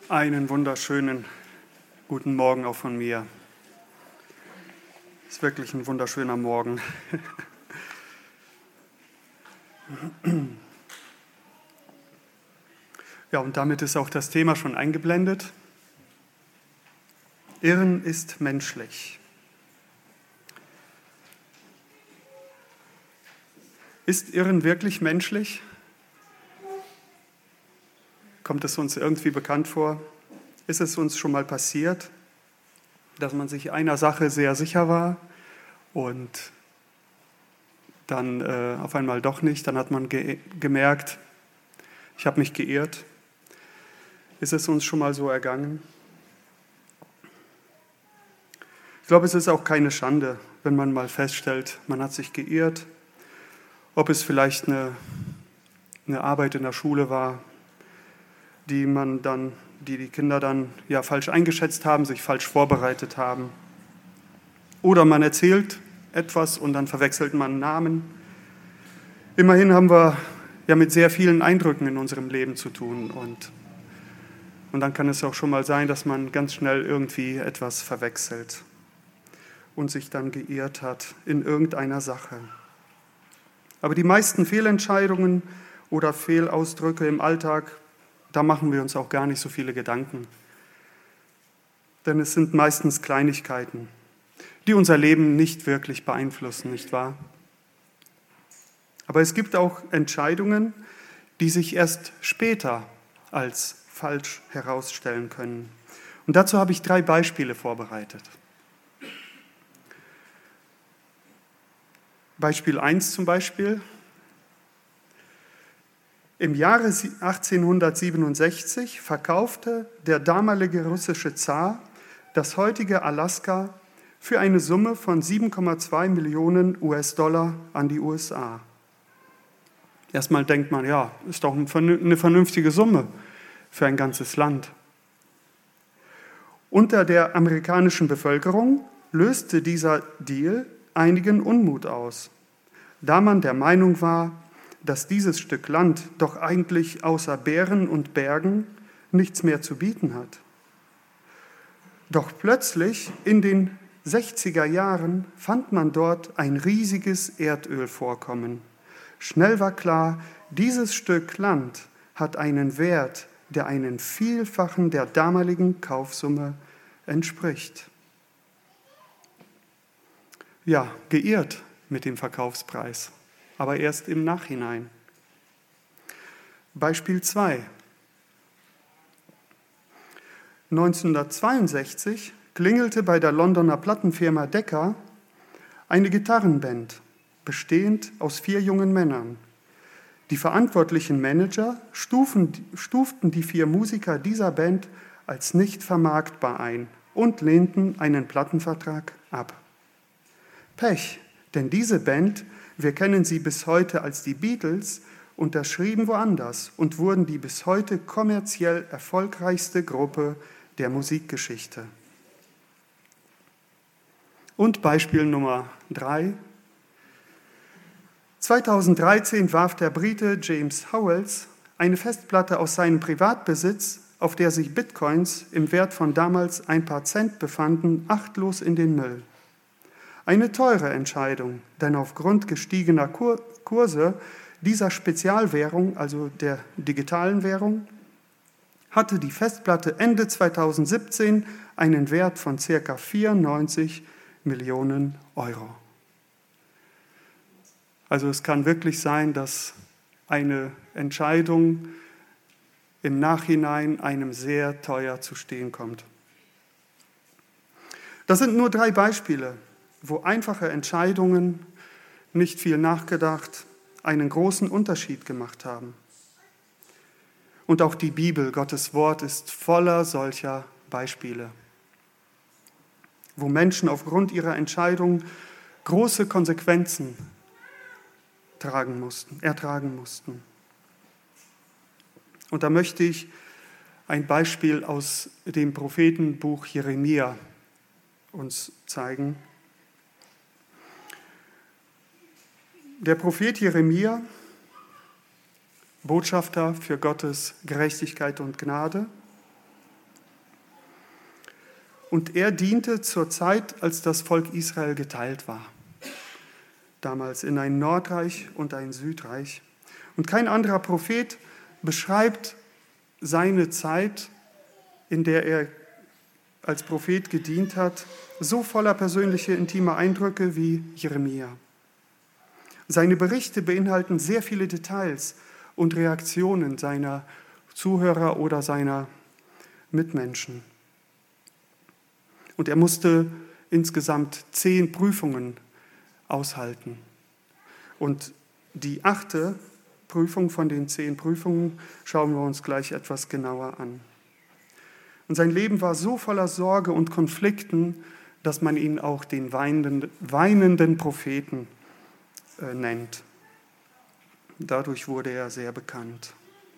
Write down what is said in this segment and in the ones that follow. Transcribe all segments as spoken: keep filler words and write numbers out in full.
Einen wunderschönen guten Morgen auch von mir. Es ist wirklich ein wunderschöner Morgen. Ja, und damit ist auch das Thema schon eingeblendet. Irren ist menschlich. Ist Irren wirklich menschlich? Kommt es uns irgendwie bekannt vor? Ist es uns schon mal passiert, dass man sich einer Sache sehr sicher war und dann äh, auf einmal doch nicht? Dann hat man ge- gemerkt, ich habe mich geirrt. Ist es uns schon mal so ergangen? Ich glaube, es ist auch keine Schande, wenn man mal feststellt, man hat sich geirrt. Ob es vielleicht eine, eine Arbeit in der Schule war, die man dann, die die Kinder dann ja falsch eingeschätzt haben, sich falsch vorbereitet haben. Oder man erzählt etwas und dann verwechselt man Namen. Immerhin haben wir ja mit sehr vielen Eindrücken in unserem Leben zu tun und, und dann kann es auch schon mal sein, dass man ganz schnell irgendwie etwas verwechselt und sich dann geirrt hat in irgendeiner Sache. Aber die meisten Fehlentscheidungen oder Fehlausdrücke im Alltag, da machen wir uns auch gar nicht so viele Gedanken. Denn es sind meistens Kleinigkeiten, die unser Leben nicht wirklich beeinflussen, nicht wahr? Aber es gibt auch Entscheidungen, die sich erst später als falsch herausstellen können. Und dazu habe ich drei Beispiele vorbereitet. Beispiel eins zum Beispiel. Im Jahre achtzehnhundertsiebenundsechzig verkaufte der damalige russische Zar das heutige Alaska für eine Summe von sieben Komma zwei Millionen U S-Dollar an die U S A. Erstmal denkt man, ja, ist doch eine vernünftige Summe für ein ganzes Land. Unter der amerikanischen Bevölkerung löste dieser Deal einigen Unmut aus, da man der Meinung war, dass dieses Stück Land doch eigentlich außer Bären und Bergen nichts mehr zu bieten hat. Doch plötzlich in den sechziger Jahren fand man dort ein riesiges Erdölvorkommen. Schnell war klar, dieses Stück Land hat einen Wert, der einen Vielfachen der damaligen Kaufsumme entspricht. Ja, geirrt mit dem Verkaufspreis, aber erst im Nachhinein. Beispiel zwei. neunzehnhundertzweiundsechzig klingelte bei der Londoner Plattenfirma Decca eine Gitarrenband, bestehend aus vier jungen Männern. Die verantwortlichen Manager stufen, stuften die vier Musiker dieser Band als nicht vermarktbar ein und lehnten einen Plattenvertrag ab. Pech, denn diese Band, wir kennen sie bis heute als die Beatles, unterschrieben woanders und wurden die bis heute kommerziell erfolgreichste Gruppe der Musikgeschichte. Und Beispiel Nummer drei. zweitausenddreizehn warf der Brite James Howells eine Festplatte aus seinem Privatbesitz, auf der sich Bitcoins im Wert von damals ein paar Cent befanden, achtlos in den Müll. Eine teure Entscheidung, denn aufgrund gestiegener Kurse dieser Spezialwährung, also der digitalen Währung, hatte die Festplatte Ende zweitausendsiebzehn einen Wert von ca. vierundneunzig Millionen Euro. Also es kann wirklich sein, dass eine Entscheidung im Nachhinein einem sehr teuer zu stehen kommt. Das sind nur drei Beispiele, wo einfache Entscheidungen, nicht viel nachgedacht, einen großen Unterschied gemacht haben. Und auch die Bibel, Gottes Wort, ist voller solcher Beispiele, wo Menschen aufgrund ihrer Entscheidungen große Konsequenzen tragen mussten, ertragen mussten. Und da möchte ich ein Beispiel aus dem Prophetenbuch Jeremia uns zeigen. Der Prophet Jeremia, Botschafter für Gottes Gerechtigkeit und Gnade, Und er diente zur Zeit, als das Volk Israel geteilt war. Damals in ein Nordreich und ein Südreich. Und kein anderer Prophet beschreibt seine Zeit, in der er als Prophet gedient hat, so voller persönlicher, intimer Eindrücke wie Jeremia. Seine Berichte beinhalten sehr viele Details und Reaktionen seiner Zuhörer oder seiner Mitmenschen. Und er musste insgesamt zehn Prüfungen aushalten. Und die achte Prüfung von den zehn Prüfungen schauen wir uns gleich etwas genauer an. Und sein Leben war so voller Sorge und Konflikten, dass man ihn auch den weinenden, weinenden Propheten äh, nennt. Dadurch wurde er sehr bekannt.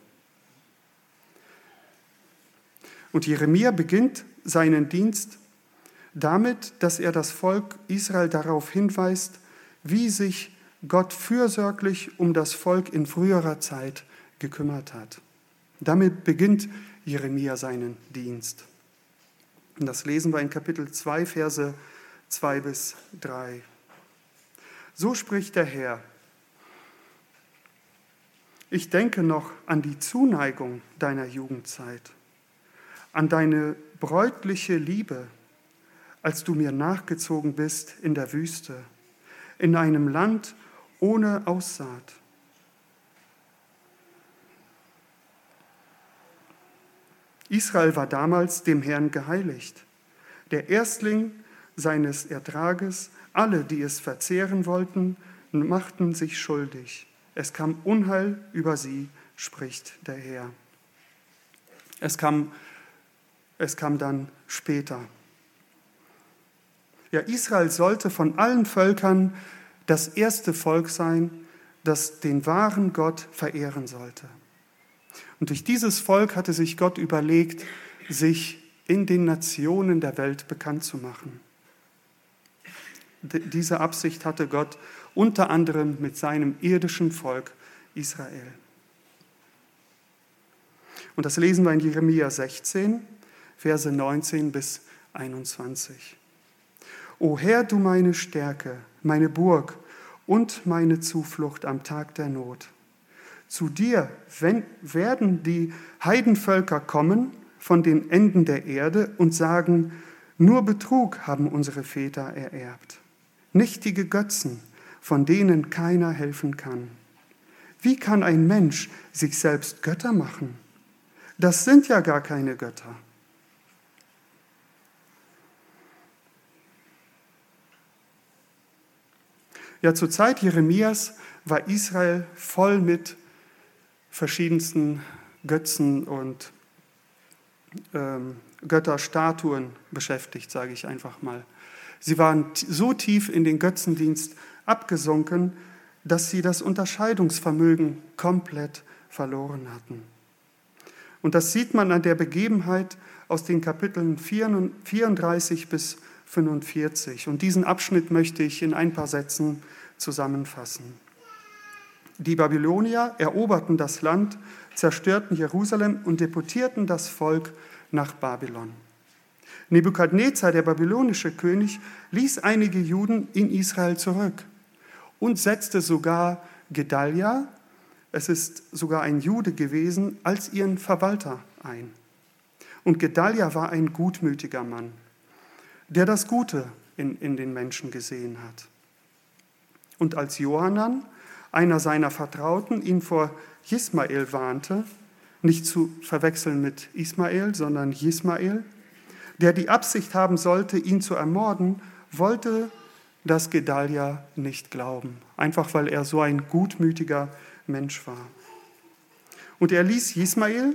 Und Jeremia beginnt seinen Dienst damit, dass er das Volk Israel darauf hinweist, wie sich Gott fürsorglich um das Volk in früherer Zeit gekümmert hat. Damit beginnt Jeremia seinen Dienst. Und das lesen wir in Kapitel zwei, Verse zwei bis drei. So spricht der Herr: Ich denke noch an die Zuneigung deiner Jugendzeit, an deine bräutliche Liebe, als du mir nachgezogen bist in der Wüste, in einem Land ohne Aussaat. Israel war damals dem Herrn geheiligt, der Erstling seines Ertrages. Alle, die es verzehren wollten, machten sich schuldig. Es kam Unheil über sie, spricht der Herr. Es kam, es kam dann später. Ja, Israel sollte von allen Völkern das erste Volk sein, das den wahren Gott verehren sollte. Und durch dieses Volk hatte sich Gott überlegt, sich in den Nationen der Welt bekannt zu machen. Diese Absicht hatte Gott unter anderem mit seinem irdischen Volk Israel. Und das lesen wir in Jeremia sechzehn, Verse neunzehn bis einundzwanzig. O Herr, du meine Stärke, meine Burg und meine Zuflucht am Tag der Not. Zu dir werden die Heidenvölker kommen von den Enden der Erde und sagen, nur Betrug haben unsere Väter ererbt. Nichtige Götzen, von denen keiner helfen kann. Wie kann ein Mensch sich selbst Götter machen? Das sind ja gar keine Götter. Ja, zur Zeit Jeremias war Israel voll mit verschiedensten Götzen und ähm, Götterstatuen beschäftigt, sage ich einfach mal. Sie waren so tief in den Götzendienst abgesunken, dass sie das Unterscheidungsvermögen komplett verloren hatten. Und das sieht man an der Begebenheit aus den Kapiteln vierunddreißig bis fünfundvierzig. Und diesen Abschnitt möchte ich in ein paar Sätzen zusammenfassen. Die Babylonier eroberten das Land, zerstörten Jerusalem und deportierten das Volk nach Babylon. Nebukadnezar, der babylonische König, ließ einige Juden in Israel zurück und setzte sogar Gedalia, es ist sogar ein Jude gewesen, als ihren Verwalter ein. Und Gedalia war ein gutmütiger Mann, der das Gute in, in den Menschen gesehen hat. Und als Johanan, einer seiner Vertrauten, ihn vor Jismael warnte, nicht zu verwechseln mit Ismael, sondern Jismael, der die Absicht haben sollte, ihn zu ermorden, wollte das Gedalia nicht glauben, einfach weil er so ein gutmütiger Mensch war. Und er ließ Jismael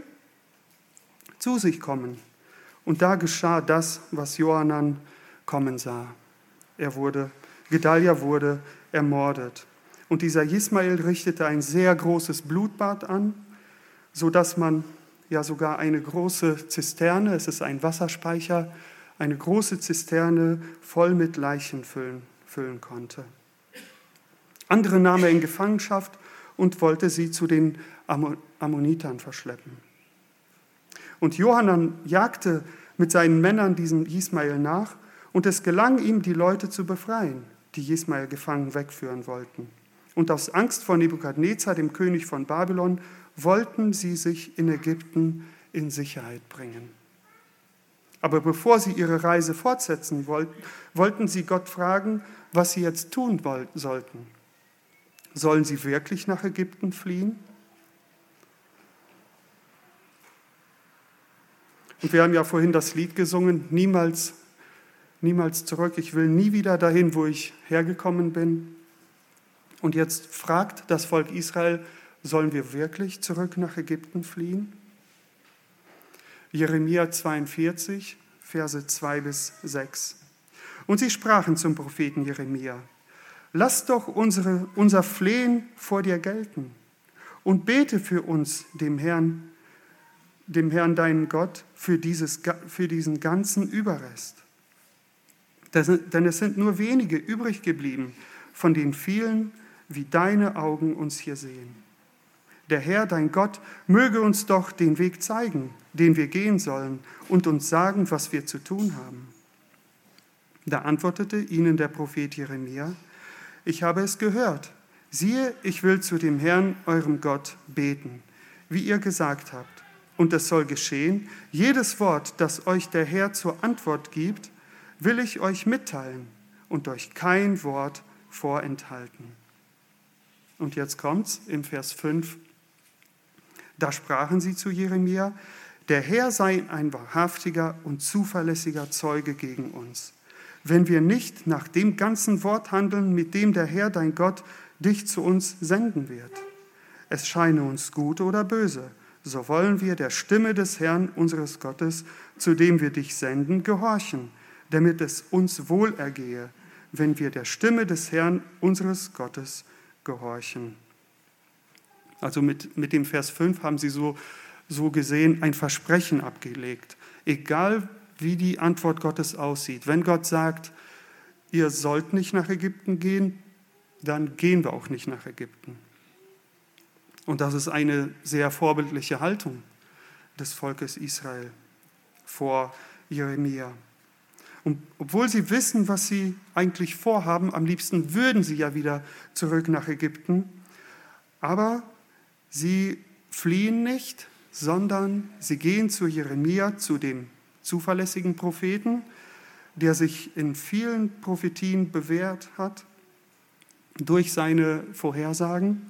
zu sich kommen. Und da geschah das, was Johanan kommen sah. Er wurde, Gedalia wurde ermordet. Und dieser Jismael richtete ein sehr großes Blutbad an, sodass man ja sogar eine große Zisterne, es ist ein Wasserspeicher, eine große Zisterne voll mit Leichen füllen, füllen konnte. Andere nahm er in Gefangenschaft und wollte sie zu den Ammonitern verschleppen. Und Johanan jagte mit seinen Männern diesem Ismael nach und es gelang ihm, die Leute zu befreien, die Ismael gefangen wegführen wollten. Und aus Angst vor Nebukadnezar, dem König von Babylon, wollten sie sich in Ägypten in Sicherheit bringen. Aber bevor sie ihre Reise fortsetzen wollten, wollten sie Gott fragen, was sie jetzt tun sollten. Sollen sie wirklich nach Ägypten fliehen? Und wir haben ja vorhin das Lied gesungen, niemals, niemals zurück. Ich will nie wieder dahin, wo ich hergekommen bin. Und jetzt fragt das Volk Israel, sollen wir wirklich zurück nach Ägypten fliehen? Jeremia zweiundvierzig, Verse zwei bis sechs. Und sie sprachen zum Propheten Jeremia, lass doch unsere, unser Flehen vor dir gelten und bete für uns, dem Herrn, dem Herrn deinen Gott, für, dieses, für diesen ganzen Überrest. Denn es sind nur wenige übrig geblieben von den vielen, wie deine Augen uns hier sehen. Der Herr, dein Gott, möge uns doch den Weg zeigen, den wir gehen sollen, und uns sagen, was wir zu tun haben. Da antwortete ihnen der Prophet Jeremia, ich habe es gehört. Siehe, ich will zu dem Herrn, eurem Gott, beten, wie ihr gesagt habt. Und es soll geschehen, jedes Wort, das euch der Herr zur Antwort gibt, will ich euch mitteilen und euch kein Wort vorenthalten. Und jetzt kommt's im Vers fünf. Da sprachen sie zu Jeremia, der Herr sei ein wahrhaftiger und zuverlässiger Zeuge gegen uns, wenn wir nicht nach dem ganzen Wort handeln, mit dem der Herr, dein Gott, dich zu uns senden wird. Es scheine uns gut oder böse, so wollen wir der Stimme des Herrn, unseres Gottes, zu dem wir dich senden, gehorchen, damit es uns wohl ergehe, wenn wir der Stimme des Herrn, unseres Gottes, gehorchen. Also mit, mit dem Vers fünf haben sie so, so gesehen ein Versprechen abgelegt. Egal wie die Antwort Gottes aussieht. Wenn Gott sagt, ihr sollt nicht nach Ägypten gehen, dann gehen wir auch nicht nach Ägypten. Und das ist eine sehr vorbildliche Haltung des Volkes Israel vor Jeremia. Und obwohl sie wissen, was sie eigentlich vorhaben, am liebsten würden sie ja wieder zurück nach Ägypten, aber sie fliehen nicht, sondern sie gehen zu Jeremia, zu dem zuverlässigen Propheten, der sich in vielen Prophetien bewährt hat durch seine Vorhersagen.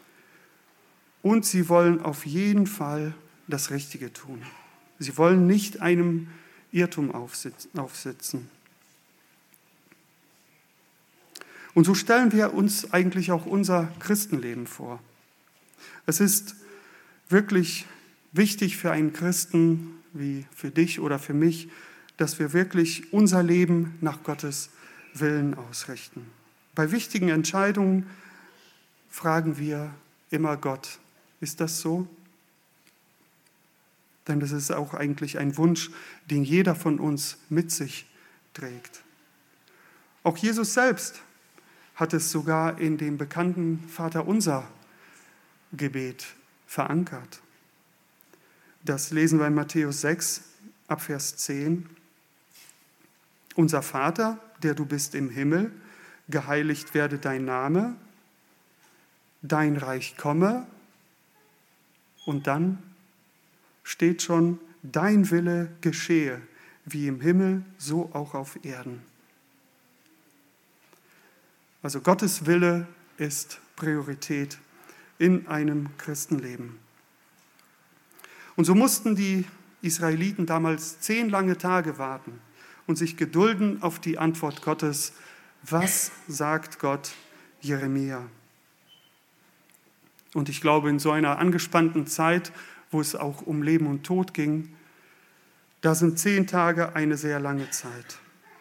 Und sie wollen auf jeden Fall das Richtige tun. Sie wollen nicht einem Irrtum aufsitzen. Und so stellen wir uns eigentlich auch unser Christenleben vor. Es ist wirklich wichtig für einen Christen wie für dich oder für mich, dass wir wirklich unser Leben nach Gottes Willen ausrichten. Bei wichtigen Entscheidungen fragen wir immer Gott, ist das so? Denn das ist auch eigentlich ein Wunsch, den jeder von uns mit sich trägt. Auch Jesus selbst hat es sogar in dem bekannten Vaterunser Gebet verankert. Das lesen wir in Matthäus sechs, ab Vers zehn. Unser Vater, der du bist im Himmel, geheiligt werde dein Name, dein Reich komme, und dann steht schon, dein Wille geschehe, wie im Himmel, so auch auf Erden. Also Gottes Wille ist Priorität in einem Christenleben. Und so mussten die Israeliten damals zehn lange Tage warten und sich gedulden auf die Antwort Gottes. Was sagt Gott Jeremia? Und ich glaube, in so einer angespannten Zeit, wo es auch um Leben und Tod ging, da sind zehn Tage eine sehr lange Zeit.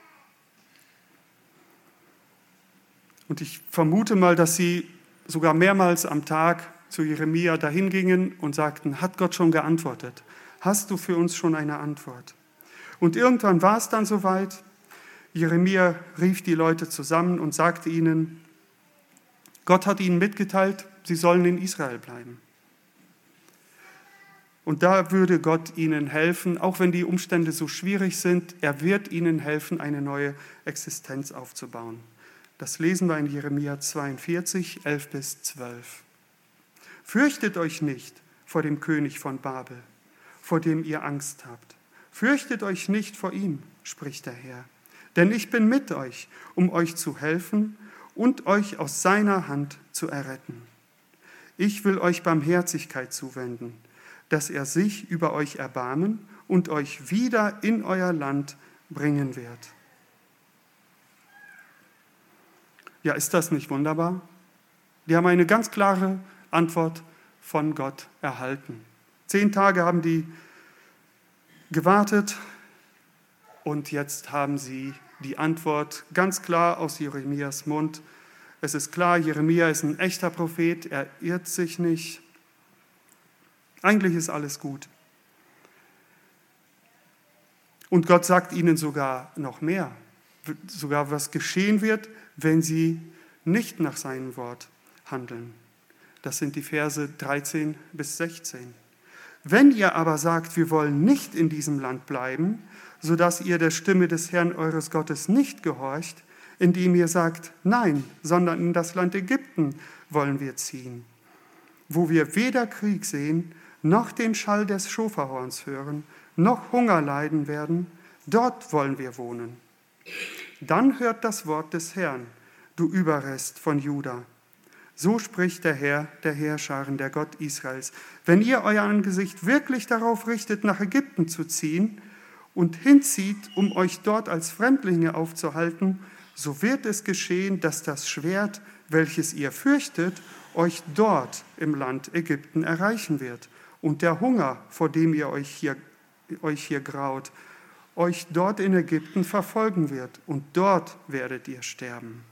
Und ich vermute mal, dass sie sogar mehrmals am Tag zu Jeremia dahin gingen und sagten, hat Gott schon geantwortet? Hast du für uns schon eine Antwort? Und irgendwann war es dann soweit. Jeremia rief die Leute zusammen und sagte ihnen, Gott hat ihnen mitgeteilt, sie sollen in Israel bleiben. Und da würde Gott ihnen helfen, auch wenn die Umstände so schwierig sind, er wird ihnen helfen, eine neue Existenz aufzubauen. Das lesen wir in Jeremia zweiundvierzig, elf bis zwölf. Fürchtet euch nicht vor dem König von Babel, vor dem ihr Angst habt. Fürchtet euch nicht vor ihm, spricht der Herr. Denn ich bin mit euch, um euch zu helfen und euch aus seiner Hand zu erretten. Ich will euch Barmherzigkeit zuwenden, dass er sich über euch erbarmen und euch wieder in euer Land bringen wird. Ja, ist das nicht wunderbar? Die haben eine ganz klare Antwort von Gott erhalten. Zehn Tage haben die gewartet und jetzt haben sie die Antwort ganz klar aus Jeremias Mund. Es ist klar, Jeremia ist ein echter Prophet, er irrt sich nicht. Eigentlich ist alles gut. Und Gott sagt ihnen sogar noch mehr, sogar was geschehen wird, wenn sie nicht nach seinem Wort handeln. Das sind die Verse dreizehn bis sechzehn. Wenn ihr aber sagt, wir wollen nicht in diesem Land bleiben, sodass ihr der Stimme des Herrn eures Gottes nicht gehorcht, indem ihr sagt, nein, sondern in das Land Ägypten wollen wir ziehen, wo wir weder Krieg sehen, noch den Schall des Schofahorns hören, noch Hunger leiden werden, dort wollen wir wohnen. Dann hört das Wort des Herrn, du Überrest von Juda. So spricht der Herr der Heerscharen, der Gott Israels. Wenn ihr euer Angesicht wirklich darauf richtet, nach Ägypten zu ziehen und hinzieht, um euch dort als Fremdlinge aufzuhalten, so wird es geschehen, dass das Schwert, welches ihr fürchtet, euch dort im Land Ägypten erreichen wird. Und der Hunger, vor dem ihr euch hier, euch hier graut, euch dort in Ägypten verfolgen wird. Und dort werdet ihr sterben.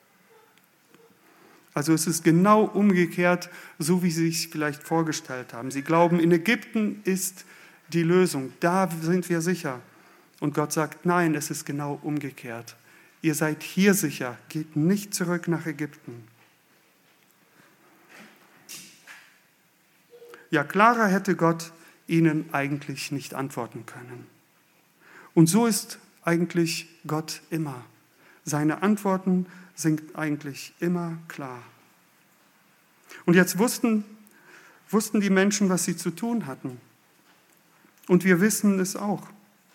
Also es ist genau umgekehrt, so wie sie sich vielleicht vorgestellt haben. Sie glauben, in Ägypten ist die Lösung, da sind wir sicher. Und Gott sagt, nein, es ist genau umgekehrt. Ihr seid hier sicher, geht nicht zurück nach Ägypten. Ja, klarer hätte Gott ihnen eigentlich nicht antworten können. Und so ist eigentlich Gott immer. Seine Antworten sind eigentlich immer klar. Und jetzt wussten, wussten die Menschen, was sie zu tun hatten. Und wir wissen es auch.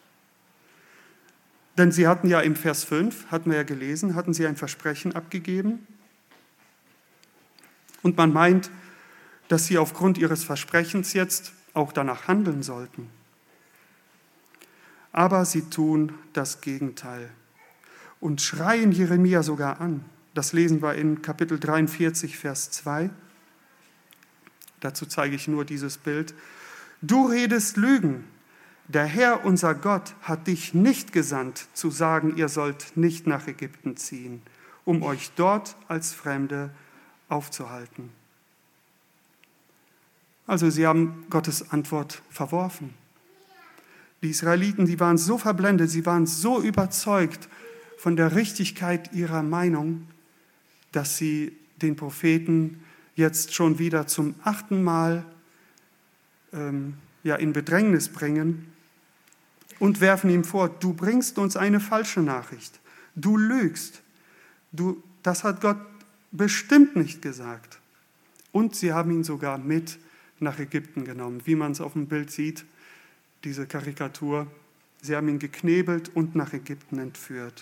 Denn sie hatten ja im Vers fünf, hatten wir ja gelesen, hatten sie ein Versprechen abgegeben. Und man meint, dass sie aufgrund ihres Versprechens jetzt auch danach handeln sollten. Aber sie tun das Gegenteil und schreien Jeremia sogar an. Das lesen wir in Kapitel dreiundvierzig, Vers zwei. Dazu zeige ich nur dieses Bild. Du redest Lügen. Der Herr, unser Gott, hat dich nicht gesandt, zu sagen, ihr sollt nicht nach Ägypten ziehen, um euch dort als Fremde aufzuhalten. Also sie haben Gottes Antwort verworfen. Die Israeliten, die waren so verblendet, sie waren so überzeugt von der Richtigkeit ihrer Meinung, dass sie den Propheten jetzt schon wieder zum achten Mal ähm, ja, in Bedrängnis bringen und werfen ihm vor, du bringst uns eine falsche Nachricht, du lügst, du, das hat Gott bestimmt nicht gesagt. Und sie haben ihn sogar mit nach Ägypten genommen, wie man es auf dem Bild sieht, diese Karikatur. Sie haben ihn geknebelt und nach Ägypten entführt.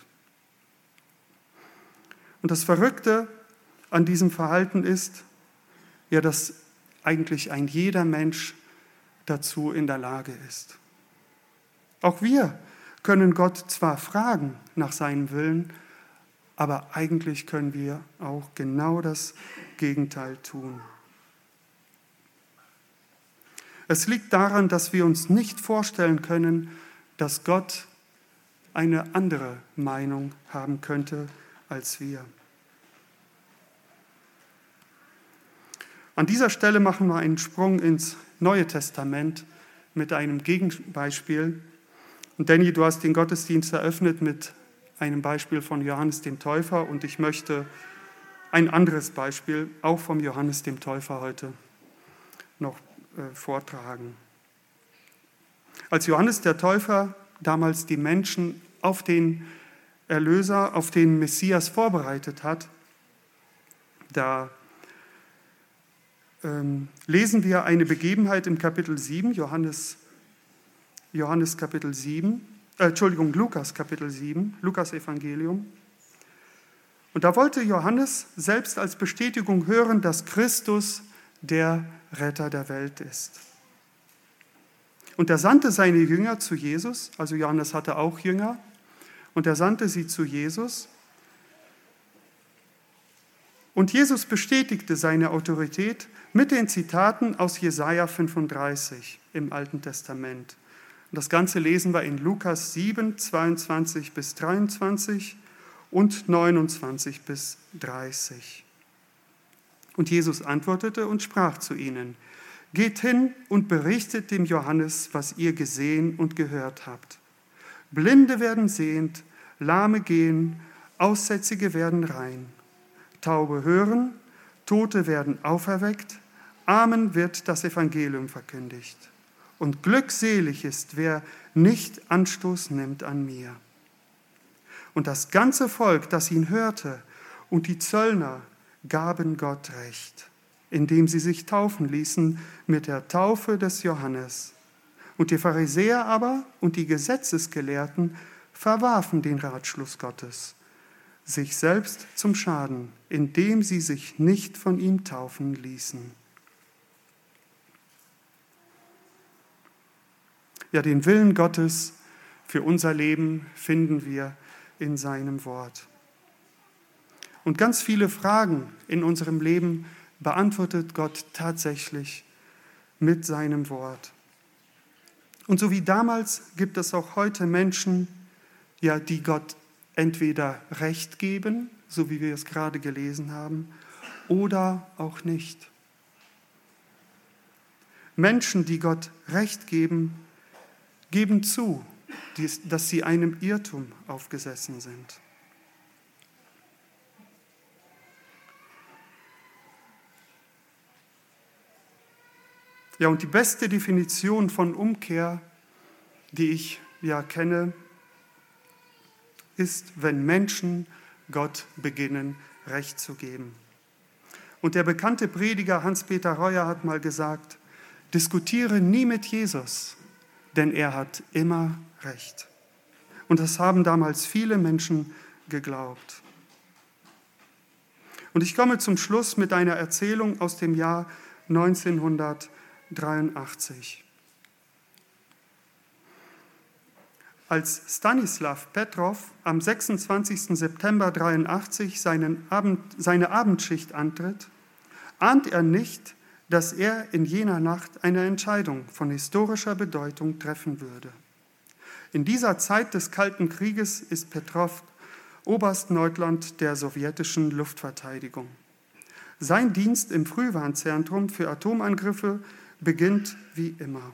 Und das Verrückte an diesem Verhalten ist, ja, dass eigentlich ein jeder Mensch dazu in der Lage ist. Auch wir können Gott zwar fragen nach seinem Willen, aber eigentlich können wir auch genau das Gegenteil tun. Es liegt daran, dass wir uns nicht vorstellen können, dass Gott eine andere Meinung haben könnte als wir. An dieser Stelle machen wir einen Sprung ins Neue Testament mit einem Gegenbeispiel. Und Danny, du hast den Gottesdienst eröffnet mit einem Beispiel von Johannes dem Täufer und ich möchte ein anderes Beispiel, auch vom Johannes dem Täufer heute, noch äh, vortragen. Als Johannes der Täufer damals die Menschen auf den Erlöser, auf den Messias vorbereitet hat, da ähm, lesen wir eine Begebenheit im Kapitel sieben, Johannes, Johannes Kapitel sieben, äh, Entschuldigung, Lukas Kapitel sieben, Lukas Evangelium. Und da wollte Johannes selbst als Bestätigung hören, dass Christus der Retter der Welt ist. Und er sandte seine Jünger zu Jesus, also Johannes hatte auch Jünger, und er sandte sie zu Jesus. Und Jesus bestätigte seine Autorität mit den Zitaten aus Jesaja fünfunddreißig im Alten Testament. Und das Ganze lesen wir in Lukas sieben, zweiundzwanzig bis dreiundzwanzig und neunundzwanzig bis dreißig. Und Jesus antwortete und sprach zu ihnen: Geht hin und berichtet dem Johannes, was ihr gesehen und gehört habt. Blinde werden sehend, Lahme gehen, Aussätzige werden rein. Taube hören, Tote werden auferweckt, Armen wird das Evangelium verkündigt. Und glückselig ist, wer nicht Anstoß nimmt an mir. Und das ganze Volk, das ihn hörte, und die Zöllner gaben Gott Recht, indem sie sich taufen ließen mit der Taufe des Johannes. Und die Pharisäer aber und die Gesetzesgelehrten verwarfen den Ratschluss Gottes, sich selbst zum Schaden, indem sie sich nicht von ihm taufen ließen. Ja, den Willen Gottes für unser Leben finden wir in seinem Wort. Und ganz viele Fragen in unserem Leben beantwortet Gott tatsächlich mit seinem Wort. Und so wie damals gibt es auch heute Menschen, ja, die Gott entweder Recht geben, so wie wir es gerade gelesen haben, oder auch nicht. Menschen, die Gott Recht geben, geben zu, dass sie einem Irrtum aufgesessen sind. Ja, und die beste Definition von Umkehr, die ich ja kenne, ist, wenn Menschen Gott beginnen, Recht zu geben. Und der bekannte Prediger Hans-Peter Reuer hat mal gesagt: Diskutiere nie mit Jesus, denn er hat immer Recht. Und das haben damals viele Menschen geglaubt. Und ich komme zum Schluss mit einer Erzählung aus dem Jahr neunzehnhundertdreiundachtzig. Als Stanislav Petrov am sechsundzwanzigsten September dreiundachtzig seinen Abend, seine Abendschicht antritt, ahnt er nicht, dass er in jener Nacht eine Entscheidung von historischer Bedeutung treffen würde. In dieser Zeit des Kalten Krieges ist Petrov Oberstleutnant der sowjetischen Luftverteidigung. Sein Dienst im Frühwarnzentrum für Atomangriffe beginnt wie immer.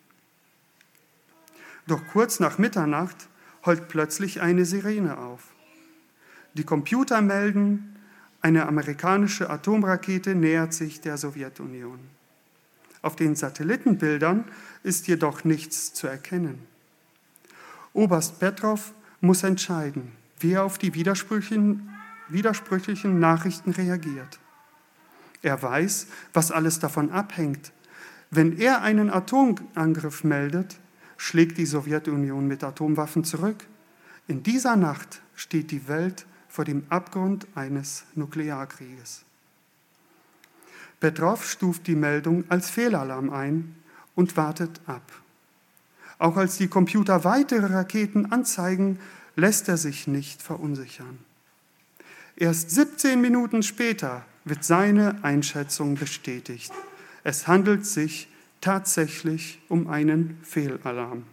Doch kurz nach Mitternacht heult plötzlich eine Sirene auf. Die Computer melden, eine amerikanische Atomrakete nähert sich der Sowjetunion. Auf den Satellitenbildern ist jedoch nichts zu erkennen. Oberst Petrov muss entscheiden, wie er auf die widersprüchlichen, widersprüchlichen Nachrichten reagiert. Er weiß, was alles davon abhängt. Wenn er einen Atomangriff meldet, schlägt die Sowjetunion mit Atomwaffen zurück. In dieser Nacht steht die Welt vor dem Abgrund eines Nuklearkrieges. Petrov stuft die Meldung als Fehlalarm ein und wartet ab. Auch als die Computer weitere Raketen anzeigen, lässt er sich nicht verunsichern. Erst siebzehn Minuten später wird seine Einschätzung bestätigt. Es handelt sich tatsächlich um einen Fehlalarm.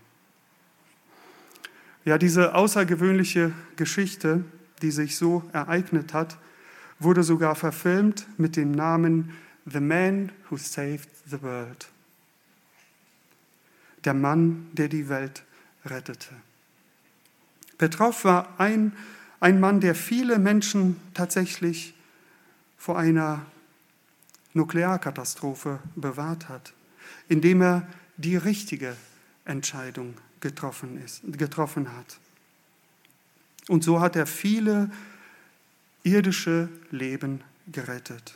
Ja, diese außergewöhnliche Geschichte, die sich so ereignet hat, wurde sogar verfilmt mit dem Namen The Man Who Saved the World. Der Mann, der die Welt rettete. Petrov war ein, ein Mann, der viele Menschen tatsächlich vor einer Nuklearkatastrophe bewahrt hat, indem er die richtige Entscheidung getroffen ist, getroffen hat. Und so hat er viele irdische Leben gerettet.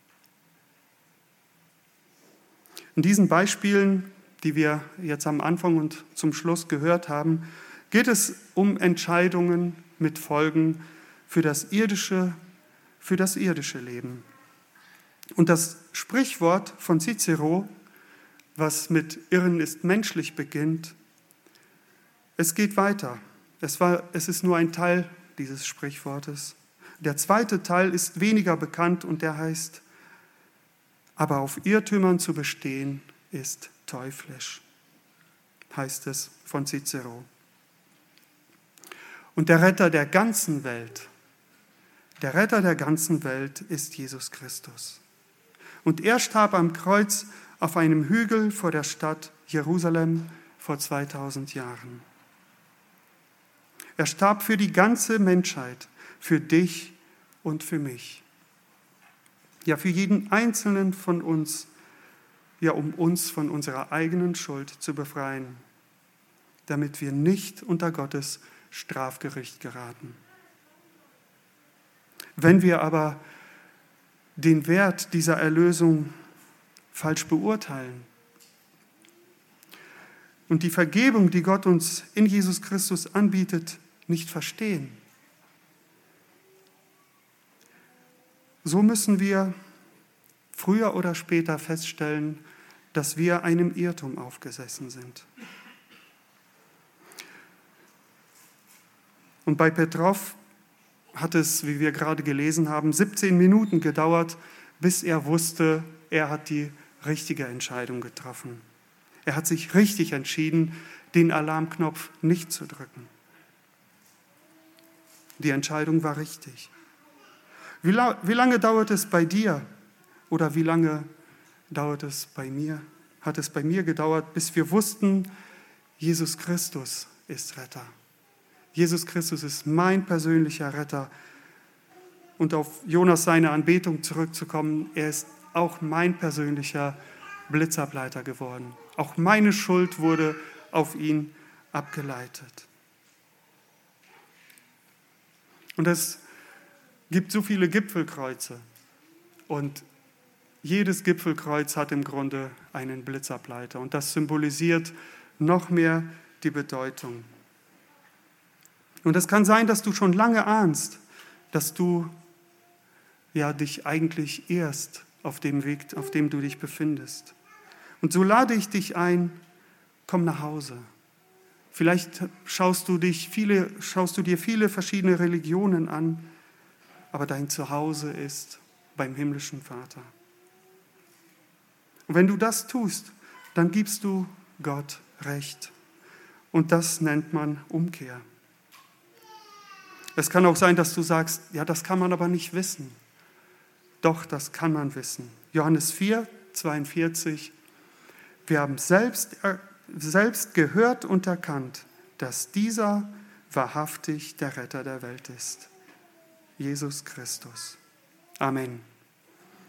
In diesen Beispielen, die wir jetzt am Anfang und zum Schluss gehört haben, geht es um Entscheidungen mit Folgen für das irdische, für das irdische Leben. Und das Sprichwort von Cicero, was mit Irren ist menschlich beginnt, es geht weiter. Es war, es ist nur ein Teil dieses Sprichwortes. Der zweite Teil ist weniger bekannt und der heißt: Aber auf Irrtümern zu bestehen, ist teuflisch, heißt es von Cicero. Und der Retter der ganzen Welt, der Retter der ganzen Welt ist Jesus Christus. Und er starb am Kreuz auf einem Hügel vor der Stadt Jerusalem vor zweitausend Jahren. Er starb für die ganze Menschheit, für dich und für mich. Ja, für jeden Einzelnen von uns, ja, um uns von unserer eigenen Schuld zu befreien, damit wir nicht unter Gottes Strafgericht geraten. Wenn wir aber den Wert dieser Erlösung falsch beurteilen und die Vergebung, die Gott uns in Jesus Christus anbietet, nicht verstehen, so müssen wir früher oder später feststellen, dass wir einem Irrtum aufgesessen sind. Und bei Petrov hat es, wie wir gerade gelesen haben, siebzehn Minuten gedauert, bis er wusste, er hat die richtige Entscheidung getroffen. Er hat sich richtig entschieden, den Alarmknopf nicht zu drücken. Die Entscheidung war richtig. Wie, la- wie lange dauert es bei dir oder wie lange dauert es bei mir? Hat es bei mir gedauert, bis wir wussten, Jesus Christus ist Retter. Jesus Christus ist mein persönlicher Retter. Und auf Jonas seine Anbetung zurückzukommen, er ist auch mein persönlicher Blitzableiter geworden. Auch meine Schuld wurde auf ihn abgeleitet. Und es gibt so viele Gipfelkreuze. Und jedes Gipfelkreuz hat im Grunde einen Blitzableiter. Und das symbolisiert noch mehr die Bedeutung. Und es kann sein, dass du schon lange ahnst, dass du ja, dich eigentlich irrst auf dem Weg, auf dem du dich befindest. Und so lade ich dich ein, komm nach Hause. Vielleicht schaust du, dich viele, schaust du dir viele verschiedene Religionen an, aber dein Zuhause ist beim himmlischen Vater. Und wenn du das tust, dann gibst du Gott Recht. Und das nennt man Umkehr. Es kann auch sein, dass du sagst, ja, das kann man aber nicht wissen. Doch, das kann man wissen. Johannes vier, zweiundvierzig. Wir haben selbst, selbst gehört und erkannt, dass dieser wahrhaftig der Retter der Welt ist. Jesus Christus. Amen.